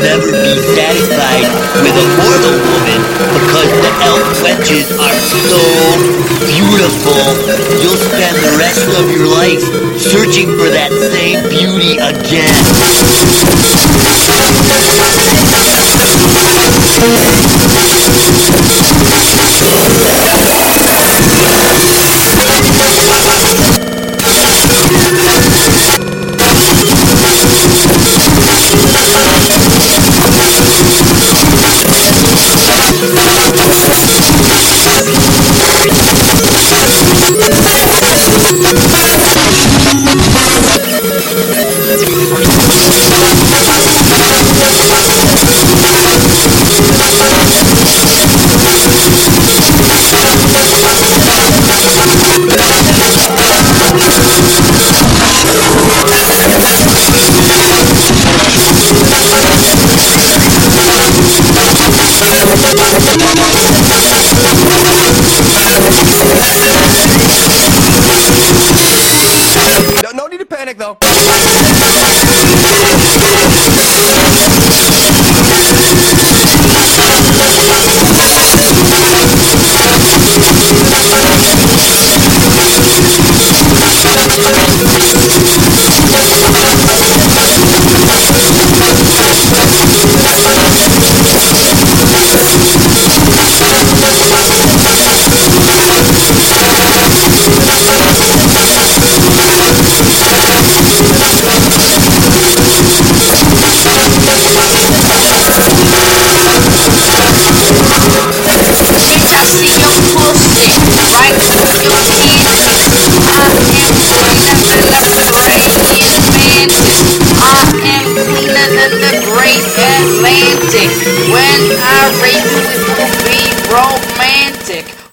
never be satisfied with a mortal woman because the elf wenches are so beautiful. You'll spend the rest of your life searching for that same beauty again. No need to panic though. Atlantic. When I rape you, it will be